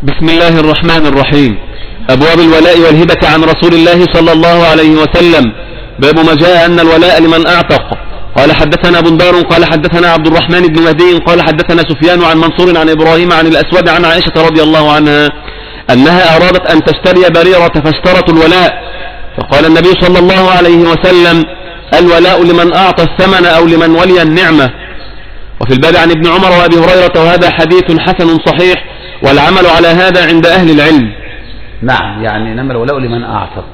بسم الله الرحمن الرحيم. أبواب الولاء والهبة عن رسول الله صلى الله عليه وسلم. باب ما جاء أن الولاء لمن أعتق. قال حدثنا بندار قال حدثنا عبد الرحمن بن مهدي قال حدثنا سفيان عن منصور عن إبراهيم عن الأسود عن عائشة رضي الله عنها أنها أرادت أن تشتري بريرة فاشترت الولاء، فقال النبي صلى الله عليه وسلم: الولاء لمن أعطى الثمن أو لمن ولي النعمة. وفي الباب عن ابن عمر وأبي هريرة، وهذا حديث حسن صحيح، والعمل على هذا عند أهل العلم. نعم، يعني إنما الولاء لمن أعتق.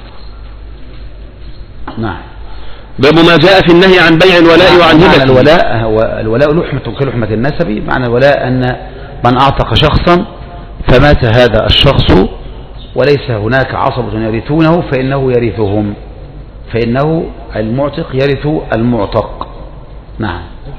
نعم. باب ما جاء في النهي عن بيع الولاء وعن هبته. الولاء لحمة كلحمة النسب. معنى الولاء أن من أعتق شخصا فمات هذا الشخص وليس هناك عصبة يرثونه فإنه يرثهم، فإنه المعتق يرث المعتق. نعم.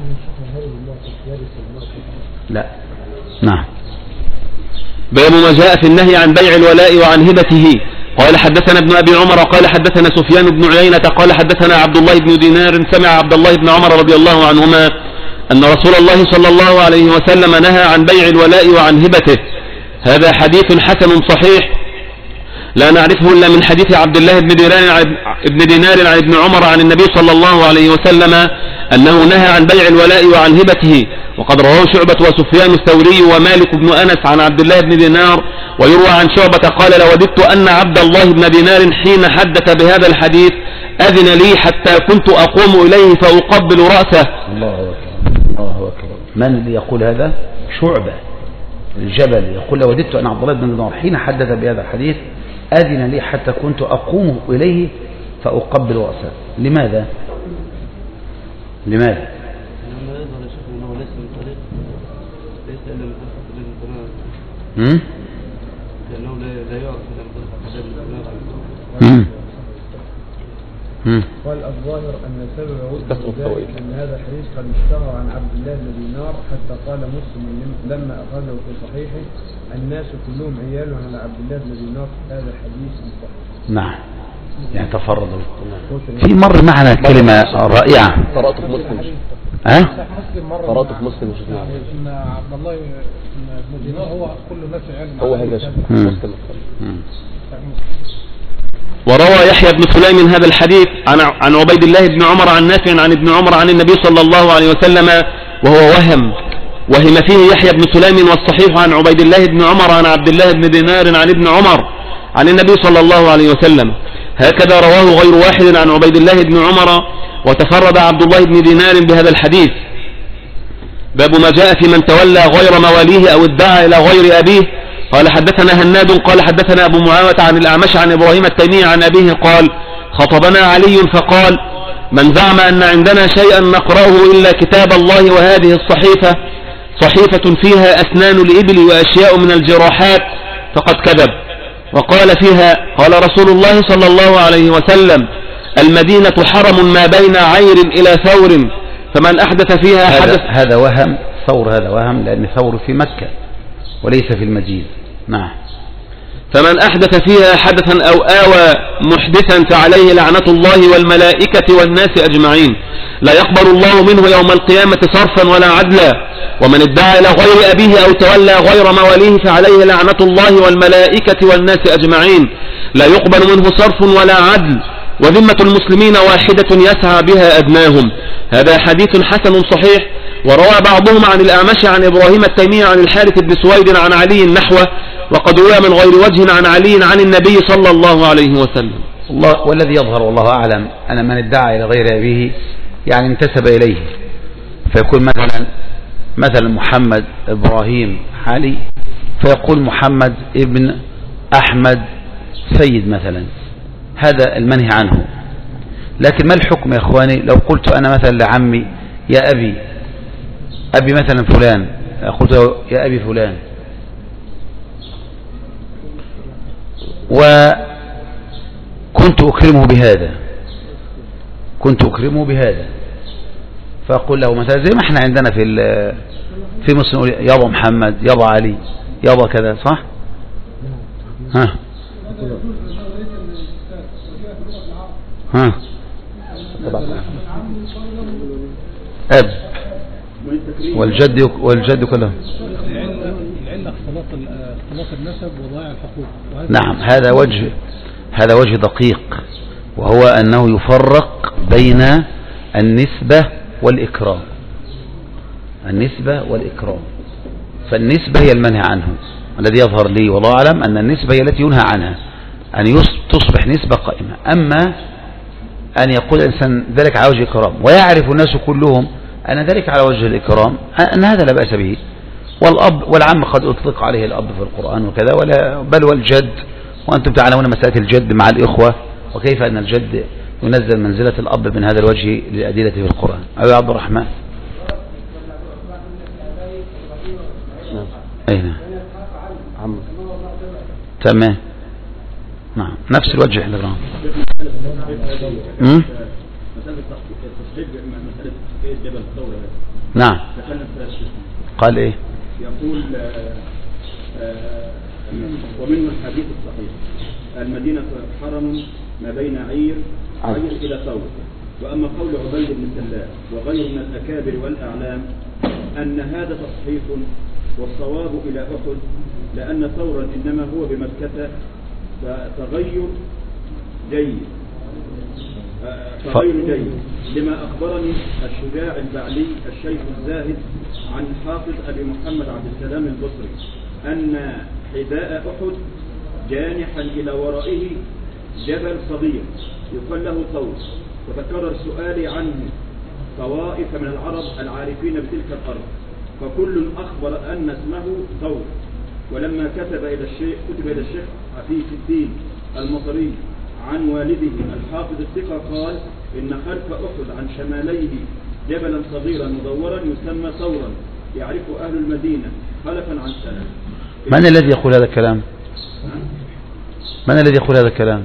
لا. نعم. باب ما جاء في النهي عن بيع الولاء وعن هبته. قال حدثنا ابن أبي عمر قال حدثنا سفيان بن عيينة قال حدثنا عبد الله بن دينار سمع عبد الله بن عمر رضي الله عنهما أن رسول الله صلى الله عليه وسلم نهى عن بيع الولاء وعن هبته. هذا حديث حسن صحيح لا نعرفه إلا من حديث عبد الله بن دينار عن ابن عمر عن النبي صلى الله عليه وسلم أنه نهى عن بيع الولاء وعن هبته. وقد رواه شعبة وسفيان الثوري ومالك بن أنس عن عبد الله بن دينار. ويروى عن شعبة قال: لوددت أن عبد الله بن دينار حين حدث بهذا الحديث أذن لي حتى كنت أقوم إليه فأقبل رأسه. الله أكبر، الله أكبر. من اللي يقول هذا؟ شعبة الجبل يقول: لوددت أن عبد الله بن دينار حين حدث بهذا الحديث أذن لي حتى كنت أقوم إليه فأقبل رأسه. لماذا؟ لماذا؟ لأنه لا يعرف قال الظاهر أن سبب ذلك أن هذا الحديث قد اشتهر عن عبد الله بن دينار حتى قال مسلم لما أخرجه في صحيحه: الناس كلهم عيال على عبد الله بن دينار. هذا حديث صحيح. نعم، يعني تفرضوا. في مر معنا كلمة رائعة قرأت في مسلم. قرأت في مسلم إن عبد الله بن دينار هو كل الناس عيال. هو هذا مسلم. وروى يحيى بن سليم هذا الحديث عن عبيد الله بن عمر عن نافع عن ابن عمر عن النبي صلى الله عليه وسلم، وهو وهم فيه يحيى بن سليم، والصحيح عن عبيد الله بن عمر عن عبد الله بن دينار عن ابن عمر عن النبي صلى الله عليه وسلم. هكذا رواه غير واحد عن عبيد الله بن عمر، وتفرد عبد الله بن دينار بهذا الحديث. باب ما جاء في من تولى غير مواليه أو ادعى إلى غير أبيه. قال حدثنا هناد قال حدثنا أبو معاوية عن الأعمش عن إبراهيم التيمي عن أبيه قال: خطبنا علي فقال: من زعم أن عندنا شيئا نقرأه إلا كتاب الله وهذه الصحيفة صحيفة فيها أسنان الإبل وأشياء من الجراحات فقد كذب. وقال فيها: قال رسول الله صلى الله عليه وسلم: المدينة حرم ما بين عير إلى ثور، فمن أحدث فيها حدث. هذا وهم ثور، هذا وهم، لأن ثور في مكة وليس في المدينة. نعم. فمن أحدث فيها حدثا أو آوى محدثا فعليه لعنة الله والملائكة والناس أجمعين، لا يقبل الله منه يوم القيامة صرفا ولا عدلا. ومن ادعى إلى غير أبيه أو تولى غير مواليه فعليه لعنة الله والملائكة والناس أجمعين، لا يقبل منه صرف ولا عدل، وذمة المسلمين واحدة يسعى بها أدناهم. هذا حديث حسن صحيح. وروى بعضهم عن الأعمش عن إبراهيم التيمي عن الحارث بن سويد عن علي نحوه، وقد روى من غير وجه عن علي عن النبي صلى الله عليه وسلم. والذي يظهر والله أعلم أن من ادعى إلى غير أبيه يعني انتسب إليه، فيكون مثلا محمد إبراهيم علي، فيقول محمد ابن أحمد سيد مثلا، هذا المنهي عنه. لكن ما الحكم يا إخواني لو قلت أنا مثلا لعمي: يا أبي مثلا فلان، قلت له: يا أبي فلان، وكنت أكرمه بهذا، فأقول له مثلا زي ما احنا عندنا في مصر نقول: يابا محمد، يابا علي، يابا كذا، صح؟ أب والجد كله. اختلاط النسب وضياع الحقوق. نعم، هذا وجه دقيق، وهو أنه يفرق بين النسبة والإكرام. النسبة والإكرام، فالنسبة هي المنهي عنه، الذي يظهر لي والله أعلم أن النسبة هي التي ينهى عنها، أن تصبح نسبة قائمة. أما أن يقول الإنسان ذلك على وجه الإكرام ويعرف الناس كلهم أن ذلك على وجه الإكرام، أن هذا لا بأس به. والأب والعم قد أطلق عليه الأب في القرآن وكذا، بل والجد، وأنتم تعلمون مسألة الجد مع الإخوة، وكيف أن الجد ينزل منزلة الأب من هذا الوجه للأدلة في القرآن. أيها عبد الرحمن. أين تمام. نعم، نفس الوجه اللي راه. نعم. قال ايه؟ يقول ومنه الحديث الصحيح: المدينة حرم ما بين عير إلى ثور. وأما قول عبيد بن سلام وغير من الأكابر والأعلام أن هذا تصحيح والصواب إلى أحد، لأن ثورا إنما هو بمكة، فتغير جيد لما أخبرني الشجاع البعلي الشيخ الزاهد عن حافظ أبي محمد عبد السلام البصري أن حذاء أحد جانحا إلى ورائه جبل صغير يقال له ثور. وتكرر سؤالي عنه طوائف من العرب العارفين بتلك الأرض، فكل أخبر أن اسمه ثور. ولما كتب إلى الشيخ عفيف الدين المصري عن والده الحافظ الثقة قال إن خلف أحد عن شماليه جبلا صغيرا مدورا يسمى ثورا يعرفه أهل المدينة خلفا عن سلف. من الذي يقول هذا الكلام؟ من الذي يقول هذا الكلام؟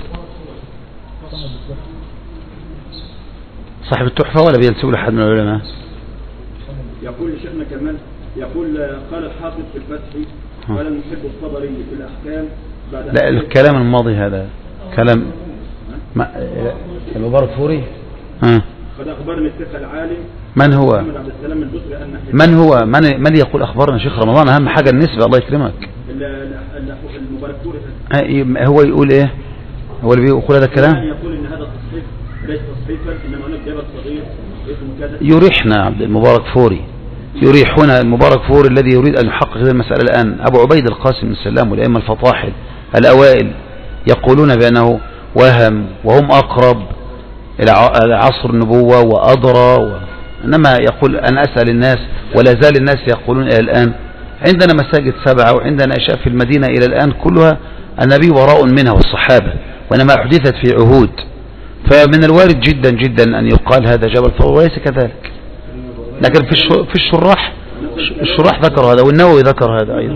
صاحب التحفة ولا بينسب لأحد من العلماء؟ يقول شيخنا كمان، يقول قال الحافظ في الفتح قال المحب الطبري في الأحكام بعد لا، الكلام الماضي هذا كلام المبارك فوري. قد أخبرني الثقة العالم من هو؟ محمد عبد السلام البصري أن من يقول أخبرنا شيخ رمضان؟ أهم حاجة النسبة، الله يكرمك. المبارك فوري هو يقول إيه؟ هو اللي بيقول هذا الكلام؟ يقول إن هذا تصحيح ليس تصحيحا، إنما هناك جبل صغير اسمه كذا. يريحنا عبد المبارك فوري، يريحنا المبارك فوري الذي يريد أن يحقق هذه المسألة الآن. أبو عبيد القاسم بن السلام والأئمة الفطاحل الأوائل يقولون بأنه وهم، وهم أقرب إلى عصر النبوة وأدرى إنما يقول أن أسأل الناس، ولا زال الناس يقولون إلى الآن عندنا مساجد 7 وعندنا أشياء في المدينة إلى الآن كلها النبي وراء منها والصحابة، وإنما أحدثت في عهود. فمن الوارد جدا جدا أن يقال هذا جبل ثور، وليس كذلك. لكن في الشراح ذكر هذا، والنووي ذكر هذا أيضا.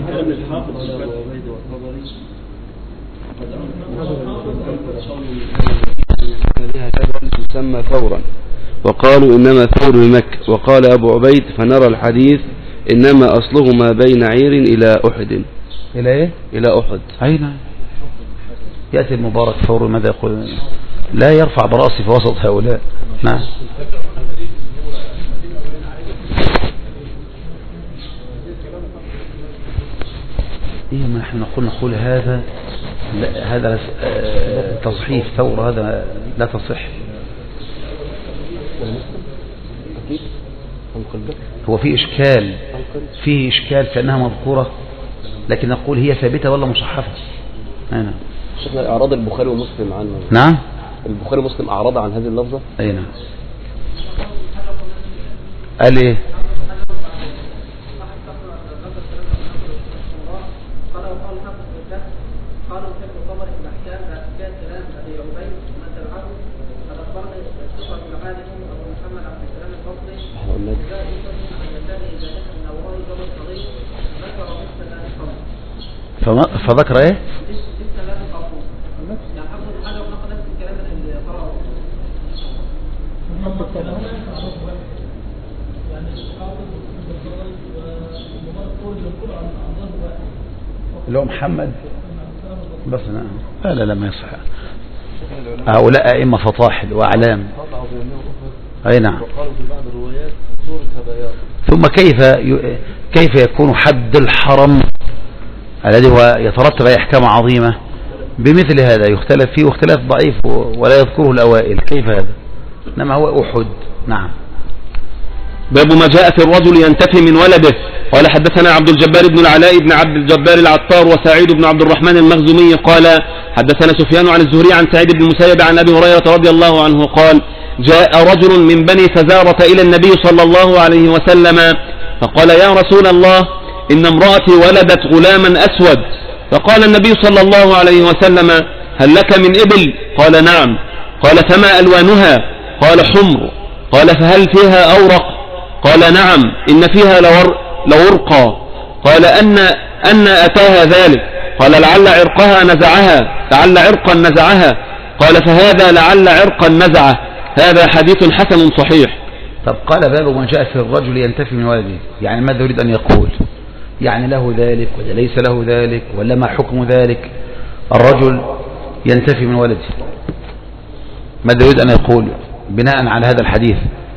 يسمى ثورا، وقالوا إنما ثور بمكة. وقال أبو عبيد فنرى الحديث إنما أصله ما بين عير إلى أحد. إلى إيه؟ إلى أحد. أين يأتي المبارك فور؟ ماذا يقول؟ لا يرفع برأسي في وسط هؤلاء. نعم. إيه ما نحن نقول هذا تصحيح ثور، هذا لا تصح. هو فيه إشكال كأنها مذكورة، لكن نقول هي ثابتة ولا مصحفة. نعم. شيخنا أعراض البخاري ومسلم عنه. نعم. البخاري ومسلم أعرض عن هذه اللفظة. أي نعم. قال إيه؟ فذكر ايه؟ اللي هو محمد بس. لا ما يصح. هؤلاء أئمة فطاحل وأعلام. أي نعم. ثم كيف يكون حد الحرم الذي هو يترتب عليه أحكام عظيمة، بمثل هذا يختلف فيه واختلاف ضعيف ولا يذكره الأوائل، كيف هذا؟ إنما هو أحد. نعم. باب ما جاء في الرجل ينتفي من ولده. قال حدثنا عبد الجبار بن العلاء بن عبد الجبار العطار وسعيد بن عبد الرحمن المخزومي قال حدثنا سفيان عن الزهري عن سعيد بن المسيب عن أبي هريرة رضي الله عنه قال جاء رجل من بني فزارة إلى النبي صلى الله عليه وسلم فقال يا رسول الله إن امرأتي ولدت غلاما أسود. فقال النبي صلى الله عليه وسلم هل لك من إبل؟ قال نعم. قال فما ألوانها؟ قال حمر. قال فهل فيها أورق؟ قال نعم إن فيها لورقا. قال أن أتاها ذلك؟ قال لعل عرقا نزعها. قال فهذا لعل عرقا نزعه. هذا حديث حسن صحيح. طب قال باب من جاء في الرجل ينتفي من ولده، يعني ماذا يريد أن يقول؟ يعني له ذلك ولا ليس له ذلك ولا ما حكم ذلك؟ الرجل ينتفي من ولده، ماذا يريد أن يقول بناء على هذا الحديث؟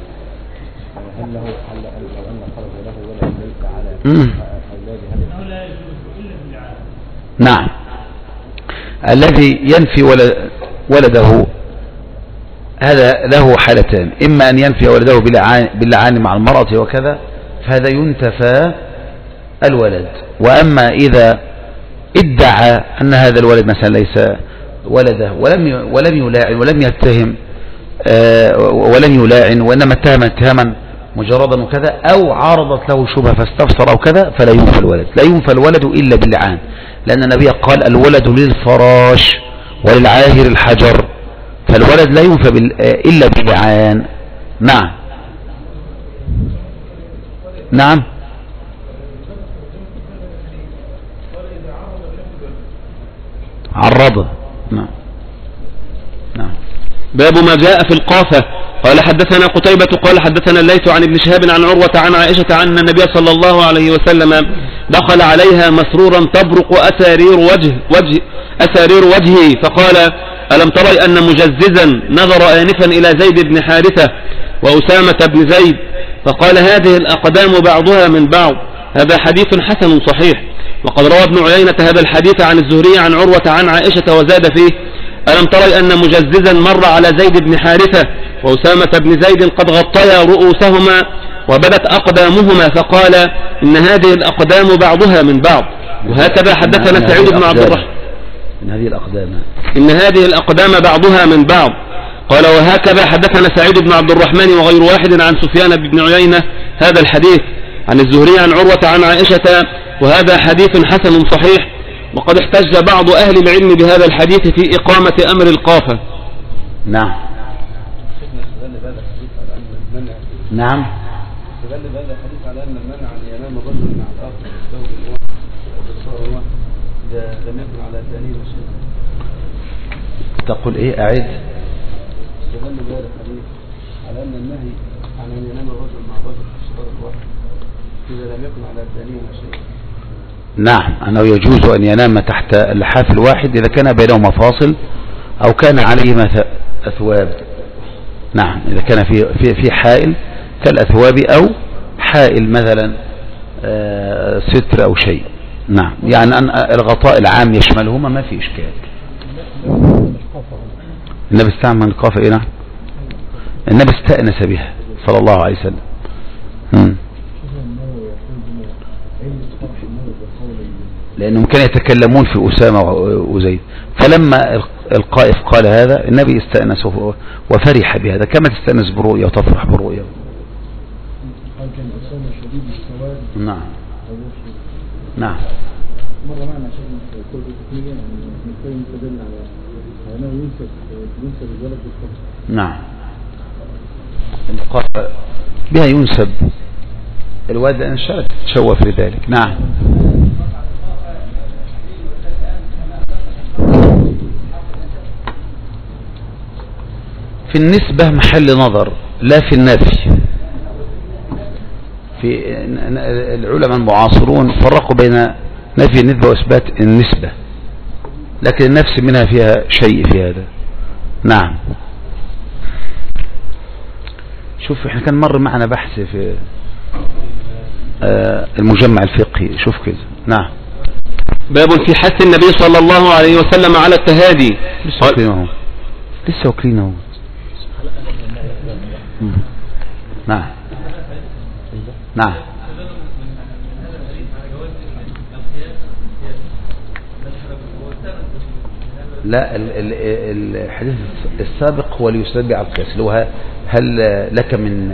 نعم. الذي ينفي ولده هذا له حالتان، إما أن ينفي ولده باللعان مع المرأة وكذا، فهذا ينتفى الولد. وأما إذا ادعى أن هذا الولد مثلا ليس ولده ولم يلاعن ولم يتهم ولم يلاعن وإنما اتهم اتهاما مجردا وكذا، أو عارضت له شبهة فاستفسر أو كذا، فلا ينفى الولد. لا ينفى الولد إلا باللعان، لأن النبي قال الولد للفراش وللعاهر الحجر، فالولد لا ينفى إلا باللعان. نعم. نعم. عرضه. نعم. نعم. باب ما جاء في القافة. قال حدثنا قتيبة قال حدثنا الليث عن ابن شهاب عن عروة عن عائشة أن النبي صلى الله عليه وسلم دخل عليها مسرورا تبرق أسارير وجهه فقال ألم تري أن مجززا نظر آنفا إلى زيد بن حارثة وأسامة بن زيد فقال هذه الأقدام بعضها من بعض. هذا حديث حسن صحيح. وقد روى ابن عيينة هذا الحديث عن الزهري عن عروة عن عائشة وزاد فيه ألم تري أن مجززا مر على زيد بن حارثة وأسامة بن زيد قد غطيا رؤوسهما وبدت أقدامهما فقال إن هذه الأقدام بعضها من بعض. وهكذا حدثنا سعيد بن عبد الرحمن إن هذه الأقدام بعضها من بعض. قال وهكذا حدثنا سعيد بن عبد الرحمن وغير واحد عن سفيان بن عيينة هذا الحديث عن الزهري عن عروة عن عائشة وهذا حديث حسن صحيح. وقد احتج بعض أهل العلم بهذا الحديث في إقامة أمر القافة. نعم. نعم. استدل بهذا الحديث على أن المنع أن ينام الرجل مع الآخر بالثوب الواحد إذا لم يكن على ثانيه شيء. تقول إيه؟ أعد. استدل بهذا الحديث على أن النهي عن أن ينام الرجل مع الرجل في الصغر الواحد إذا لم يكن على ثانيه شيء. نعم، أنه يجوز أن ينام تحت اللحاف الواحد إذا كان بينهما فاصل أو كان عليهما أثواب. نعم، إذا كان في حائل كالأثواب أو حائل مثلا ستر أو شيء. نعم، يعني أن الغطاء العام يشملهما ما في إشكال. النبي استعمل القافة. نعم، النبي استأنس بها صلى الله عليه وسلم. لأنهم كانوا يتكلمون في أسامة وزيد، فلما القائف قال هذا النبي استأنس وفرح بهذا كما تستأنس برؤية وتفرح برؤية. كان أسامة شديد السواد. نعم. نعم. مرة معنا شيء كل تقنية نتكلم تدل على أنه ينسب الولد بالقافة. نعم، القافة بها ينسب الولد أن شاء تشوف لذلك. نعم. في النسبة محل نظر لا في النفي. في العلماء المعاصرون فرقوا بين نفي النسبة وإثبات النسبة، لكن النفس منها فيها شيء في هذا. نعم. شوف احنا كان مر معنا بحث في المجمع الفقهي، شوف كده. نعم. باب في حث النبي صلى الله عليه وسلم على التهادي. لسه واكلينه. نعم نعم. لا الحديث السابق هو ليستدل على القياس، اللي هو هل لك من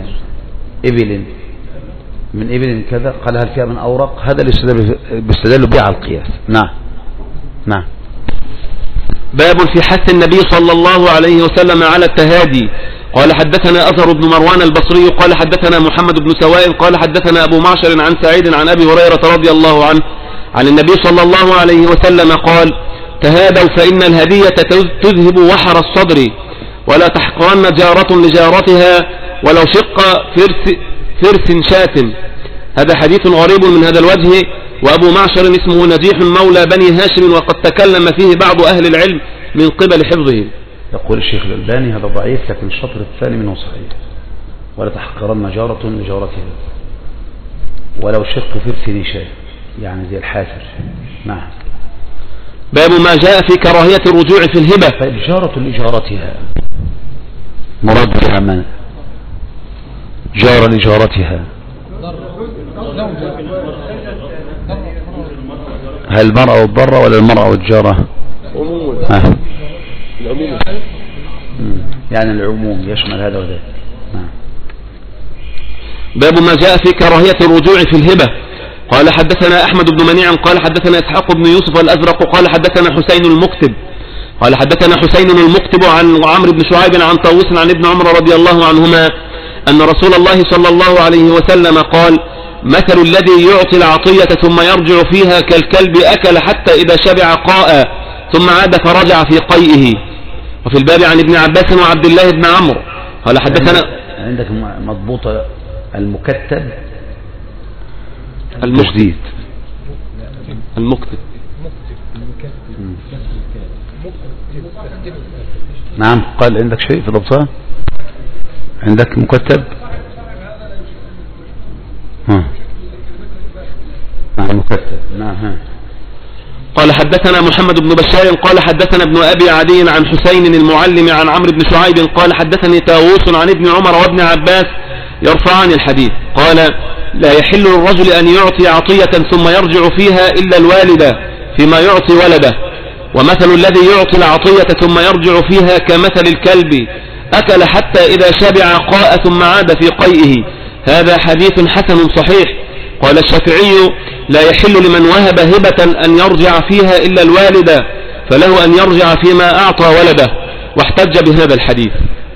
إبل كذا، قال هل فيها من أورق، هذا اللي بيستدل به على القياس. نعم نعم. باب في حث النبي صلى الله عليه وسلم على التهادي. قال حدثنا أثر بن مروان البصري قال حدثنا محمد بن سواء قال حدثنا أبو معشر عن سعيد عن أبي هريرة رضي الله عنه عن النبي صلى الله عليه وسلم قال تهادوا فإن الهدية تذهب وحر الصدر ولا تحقرن جارة لجارتها ولو شق فرس شاة. هذا حديث غريب من هذا الوجه، وأبو معشر اسمه نجيح مولى بني هاشم، وقد تكلم فيه بعض أهل العلم من قبل حفظه. يقول الشيخ الألباني هذا ضعيف، لكن الشطر الثاني منه صحيح. ولا تحقرن جارة لجارتها ولو شق فرس شاة، يعني زي الحافر. نعم. باب ما جاء في كراهية الرجوع في الهبة. فالجارة لجارتها مراد بها من؟ جارة لجارتها. هل المرأة والضرة ولا المرأة والجارة؟ العموم. يعني العموم يشمل هذا وذاك. باب ما جاء في كراهية الرجوع في الهبة. قال حدثنا أحمد بن منيع قال حدثنا إسحاق بن يوسف الأزرق قال حدثنا حسين المكتب قال حدثنا حسين المكتب عن عمرو بن شعيب عن طاووس عن ابن عمر رضي الله عنهما أن رسول الله صلى الله عليه وسلم قال مثل الذي يعطي العطية ثم يرجع فيها كالكلب أكل حتى إذا شبع قاء ثم عاد فرجع في قيئه. وفي الباب عن ابن عباس وعبد الله بن عمرو قال حدثنا. عندك مضبوطة المكتب المجديد المكتب. نعم. قال عندك شيء في ضبطها؟ عندك مكتب؟ نعم مكتب. نعم. قال حدثنا محمد بن بشار قال حدثنا ابن أبي عدي عن حسين المعلم عن عمرو بن شعيب قال حدثني طاووس عن ابن عمر وابن عباس يرفعان الحديث قال لا يحل للرجل أن يعطي عطية ثم يرجع فيها إلا الوالد فيما يعطي ولده، ومثل الذي يعطي العطية ثم يرجع فيها كمثل الكلب أكل حتى إذا شبع قاء ثم عاد في قيئه. هذا حديث حسن صحيح. قال الشافعي لا يحل لمن وهب هبة أن يرجع فيها إلا الوالد، فله أن يرجع فيما أعطى ولده، واحتج بهذا الحديث.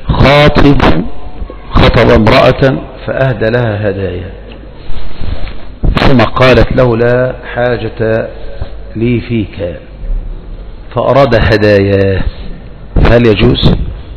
خطب امرأة فأهدى لها هدايا ثم قالت له لا حاجة لي فيك فأراد هداياه، هل يجوز؟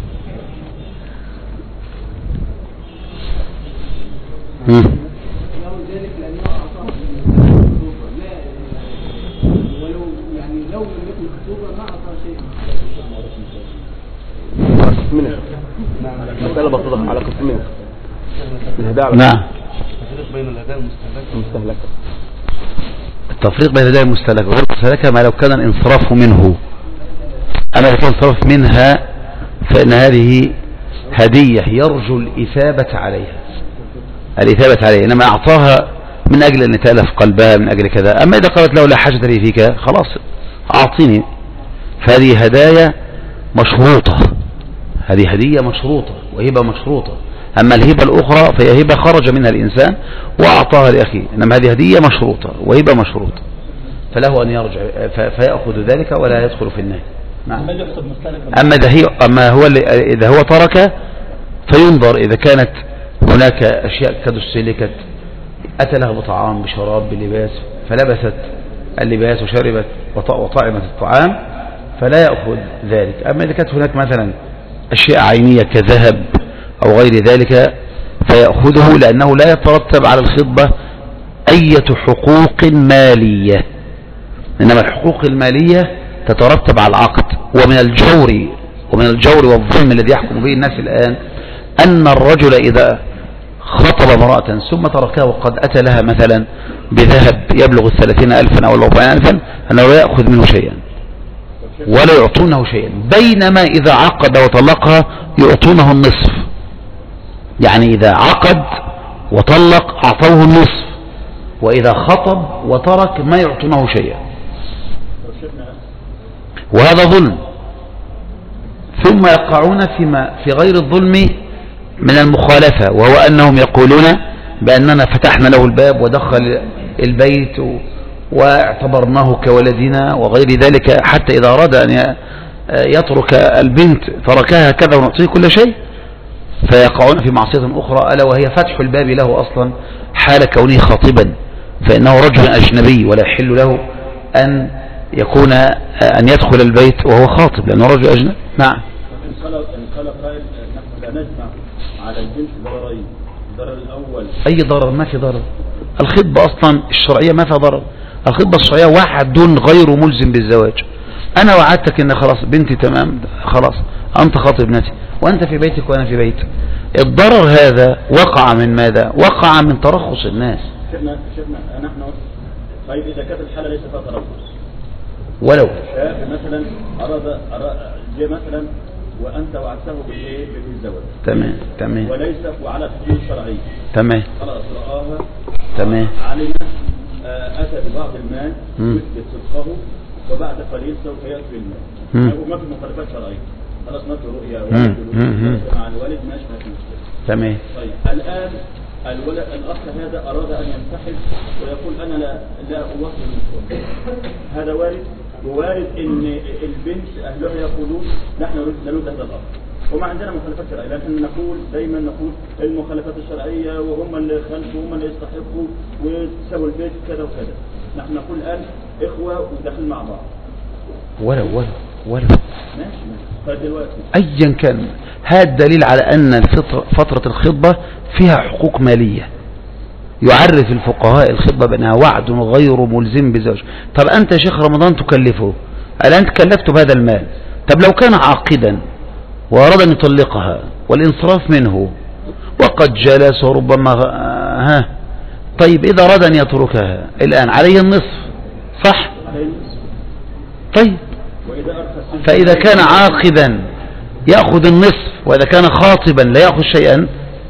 مسألة بسيطة على قسمين. نعم. التفريق بين الهدايا المستهلكة. التفريق بين الهدايا المستهلكة وغير المستهلكة ما لو كان الانصراف منه. أما إذا كان انصراف منها فإن هذه هدية يرجو الإثابة عليها، إنما أعطاها من أجل أن يتألف قلبها من أجل كذا. أما إذا قالت له لا حاجة لي فيك خلاص أعطيني، فهذه هدايا مشروطة، هذه هدية مشروطة وهبة مشروطة. أما الهبة الأخرى فهي هبة خرج منها الإنسان وأعطاها لأخيه، إنما هذه هدية مشروطة وهبة مشروطة، فله أن يرجع فيأخذ يأخذ ولا يدخل في النهي. نعم. أما هو إذا هو ترك فينظر إذا كانت هناك أشياء قد استهلكت، أتى لها بطعام بشراب بلباس فلبست اللباس وشربت وطعمت الطعام فلا يأخذ ذلك. أما إذا كانت هناك مثلا أشياء عينية كذهب أو غير ذلك فيأخذه، لأنه لا يترتب على الخطبة أي حقوق مالية، إنما الحقوق المالية تترتب على العقد. ومن الجور والظلم الذي يحكم به الناس الآن أن الرجل إذا خطب امرأة ثم تركها وقد أتى لها مثلا بذهب يبلغ 30,000 أو 40,000 أنه لا يأخذ منه شيئا ولا يعطونه شيئا، بينما إذا عقد وطلقها يعطونه النصف. يعني إذا عقد وطلق أعطوه النصف، وإذا خطب وترك ما يعطونه شيئا، وهذا ظلم. ثم يقعون في غير الظلم من المخالفة، وهو أنهم يقولون بأننا فتحنا له الباب ودخل البيت واعتبرناه كولدنا وغير ذلك، حتى إذا أراد أن يترك البنت تركها هكذا ونعطيه كل شيء. فيقعون في معصية أخرى، ألا وهي فتح الباب له أصلا حال كونه خاطبا، فإنه رجل أجنبي ولا يحل له أن يكون أن يدخل البيت وهو خاطب لأنه رجل أجنبي. نعم. إن قال قائل نحن لا نجمع على البنت ضررين، الضرر الأول أي ضرر؟ ما في ضرر. الخطبة أصلا الشرعية ما فيها ضرر. الخطبة الشرعية وعد غير ملزم بالزواج. أنا وعدتك إن خلاص بنتي تمام، خلاص أنت خاطب ابنتي وأنت في بيتك وأنا في بيتي. الضرر هذا وقع من ماذا؟ وقع من ترخص الناس. شفنا نحن طيب إذا كانت الحالة ليس فيها ترخص، ولو شاب مثلا أراد جاء مثلا وأنت وعدته بالزواج، تمام وليس وعلى الحدود الشرعية، تمام خلاص رآها تمام، علم أتى ببعض المال يثبت صدقه، وبعد قليل سوف يأتي المال وما في مخالفات شرعية، خلاص ما في رؤيا مع الوالد ماشي ما في مشكلة. تمام. طيب الآن الأخ هذا أراد أن ينسحب ويقول أنا لا أوصل المشروع، هذا وارد، ووارد إن البنت أهلها يقولون نحن لا نريد هذا الأخ، وما عندنا مخالفات شرعية، لكن دايما نقول المخالفات الشرعية وهم اللي خلفوا وهم اللي يستحقوا ويسووا البيت كذا وكذا. نحن نقول الآن إخوة وداخلين مع بعض. ولو ماشي. فدلوقتي أيا كان هذا دليل على أن فترة الخطبة فيها حقوق مالية. يعرف الفقهاء الخطبة بأنها وعد غير ملزم بزواج. طب أنت يا شيخ رمضان تكلفه، الآن تكلفته بهذا المال. طب لو كان عاقدا وأراد أن يطلقها والانصراف منه وقد جلس وربما طيب إذا أراد أن يتركها الآن عليه النصف، صح؟ طيب فإذا كان عاقدا يأخذ النصف، وإذا كان خاطبا لا يأخذ شيئا،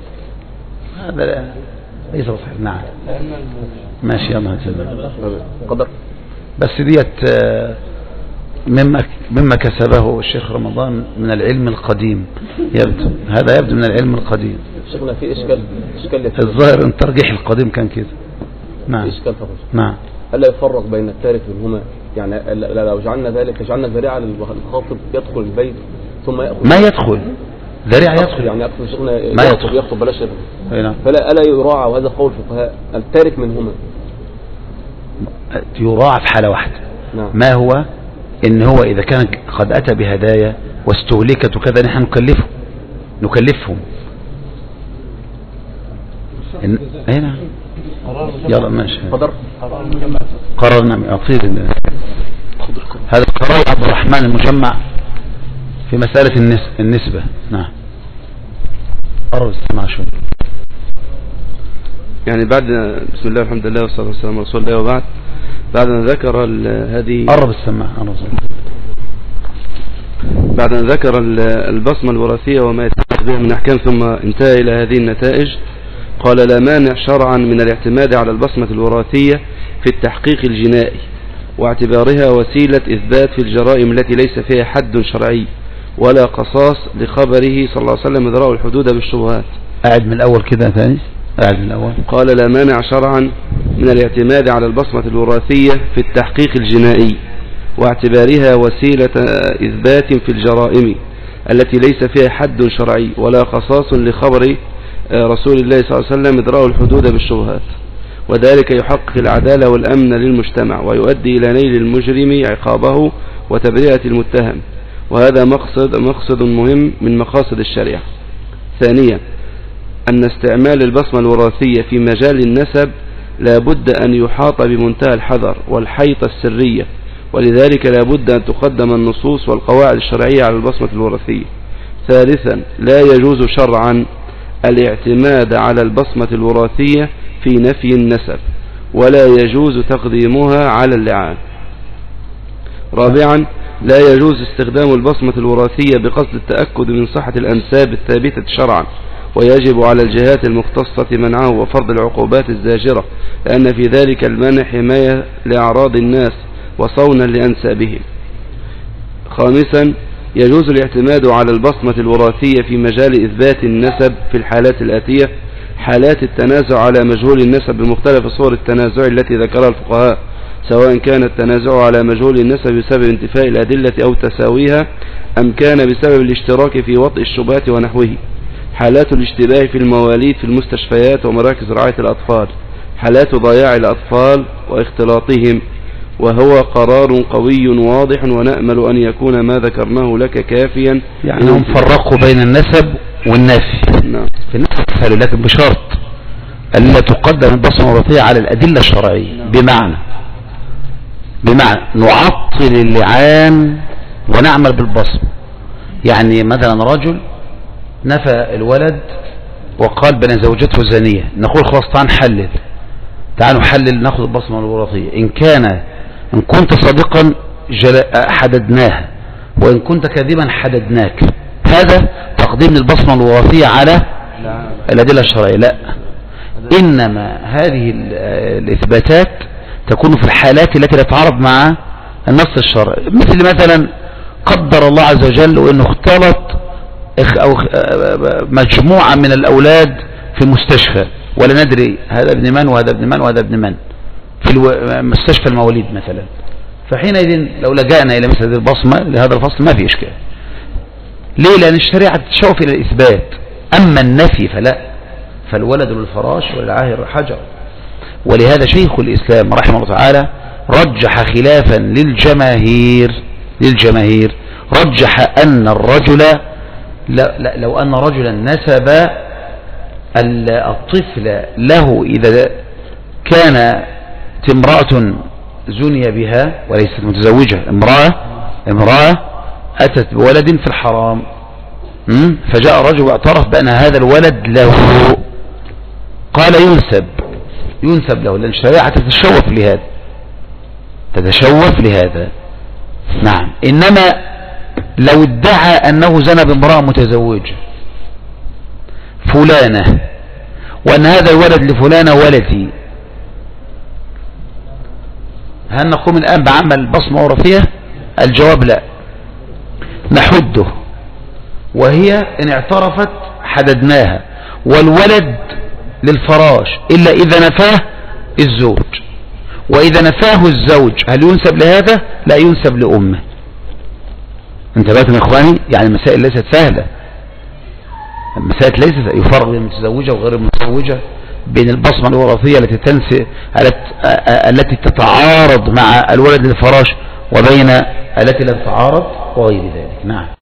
هذا ليس صحيح. نعم ماشي يا الله قدر. بس ديت مما كسبه الشيخ رمضان من العلم القديم، هذا يبدو من العلم القديم. شيخنا في إشكال الظاهر ان ترجيح القديم كان كده. نعم. إشكال فقط. نعم. ألا يفرق بين التارك منهما؟ يعني لو جعلنا ذلك جعلنا ذريعة للخاطب يدخل البيت ثم يأخذ. ما يدخل ذريعة يدخل، يعني أكثر شيخنا ما يخطب بلاش. نعم. فلا يراعى، وهذا قول الفقهاء، التارك منهما يراعى في حالة واحدة. نعم. ما هو؟ إن هو إذا كان قد أتى بهدايا واستهلكت وكذا نحن نكلفهم. هنا يلا ماشي. قررنا أطير هذا قرار عبد الرحمن المجمع في مسألة النسبة. نعم. قرر استمع شوي. يعني بعد بسم الله والحمد لله والصلاة والسلام على رسول الله، وبعد بعد أن ذكر هذه قرب السماع بعد أن ذكر البصمة الوراثية وما يتعلق بها من أحكام، ثم انتهى إلى هذه النتائج، قال لا مانع شرعا من الاعتماد على البصمة الوراثية في التحقيق الجنائي، واعتبارها وسيلة إثبات في الجرائم التي ليس فيها حد شرعي ولا قصاص، لخبره صلى الله عليه وسلم ادراء الحدود بالشبهات. قاعد من الأول كده ثاني. قاعد من الأول. قال لا مانع شرعا من الاعتماد على البصمة الوراثية في التحقيق الجنائي، واعتبارها وسيلة إثبات في الجرائم التي ليس فيها حد شرعي ولا قصاص، لخبر رسول الله صلى الله عليه وسلم ادراء الحدود بالشبهات، وذلك يحقق العدالة والأمن للمجتمع ويؤدي إلى نيل المجرم عقابه وتبرئة المتهم، وهذا مقصد مهم من مقاصد الشريعة. ثانيا أن استعمال البصمة الوراثية في مجال النسب لا بد أن يحاط بمنتهى الحذر والحيطة السرية، ولذلك لا بد أن تقدم النصوص والقواعد الشرعية على البصمة الوراثية. ثالثا لا يجوز شرعا الاعتماد على البصمة الوراثية في نفي النسب، ولا يجوز تقديمها على اللعان. رابعا، لا يجوز استخدام البصمة الوراثية بقصد التأكد من صحة الأنساب الثابتة شرعا، ويجب على الجهات المختصة منعه وفرض العقوبات الزاجرة، لأن في ذلك المنع حماية لأعراض الناس وصونا لأنسابهم. خامسا، يجوز الاعتماد على البصمة الوراثية في مجال إثبات النسب في الحالات الآتية: حالات التنازع على مجهول النسب بمختلف صور التنازع التي ذكرها الفقهاء، سواء كان التنازع على مجهول النسب بسبب انتفاء الأدلة أو تساويها، أم كان بسبب الاشتراك في وطئ الشبهات ونحوه. حالات الاشتباه في المواليد في المستشفيات ومراكز رعاية الأطفال. حالات ضياع الأطفال واختلاطهم، وهو قرار قوي واضح، ونأمل أن يكون ما ذكرناه لك كافيا. يعني هم فرقوا بين النسب والنفي. نعم. في النسب تسهل، لكن بشرط ألا تقدم البصمة الوراثية على الأدلة الشرعية. نعم. بمعنى نعطل اللعان ونعمل بالبصم. يعني مثلا رجل نفى الولد وقال بين زوجته زانية، نقول خلاص تعالوا نحلل ناخذ البصمة الوراثية. إن كنت صادقا حددناها، وإن كنت كاذبا حددناك. هذا تقديم البصمة الوراثية على الأدلة الشرعية. لا، إنما هذه الإثباتات تكون في الحالات التي لا تتعارض مع النص الشرعي، مثلا قدر الله عز وجل وإنه اختلط أو مجموعة من الأولاد في مستشفى، ولا ندري هذا ابن من وهذا ابن من وهذا ابن من في مستشفى المواليد مثلا. فحينئذ لو لجأنا إلى مثل هذه البصمة لهذا الفصل ما في إشكال. ليه؟ لأن الشريعة تشوف إلى الإثبات، أما النفي فلا، فالولد للفراش والعاهر حجر. ولهذا شيخ الإسلام رحمه الله تعالى رجح خلافا للجماهير رجح أن الرجل لو أن رجلا نسب الطفل له إذا كانت امرأة زني بها وليست متزوجة، امرأة أتت بولد في الحرام، فجاء رجل واعترف بأن هذا الولد له، قال ينسب له، لأن الشريعة تتشوف لهذا. نعم. إنما لو ادعى أنه زنى بامرأة متزوجة فلانة، وأن هذا الولد لفلانة ولدي، هل نقوم الآن بعمل بصمة وراثية؟ الجواب لا، نحده، وهي إن اعترفت حددناها، والولد للفراش إلا إذا نفاه الزوج، وإذا نفاه الزوج هل ينسب لهذا؟ لا، ينسب لأمه. انتبهتم يا إخواني؟ يعني المسائل ليست سهلة، المسائل ليست يفرق بين المتزوجة وغير المتزوجة، بين البصمة الوراثية التي تتعارض مع الولد للفراش، وبين التي لا تتعارض وغير ذلك. نعم.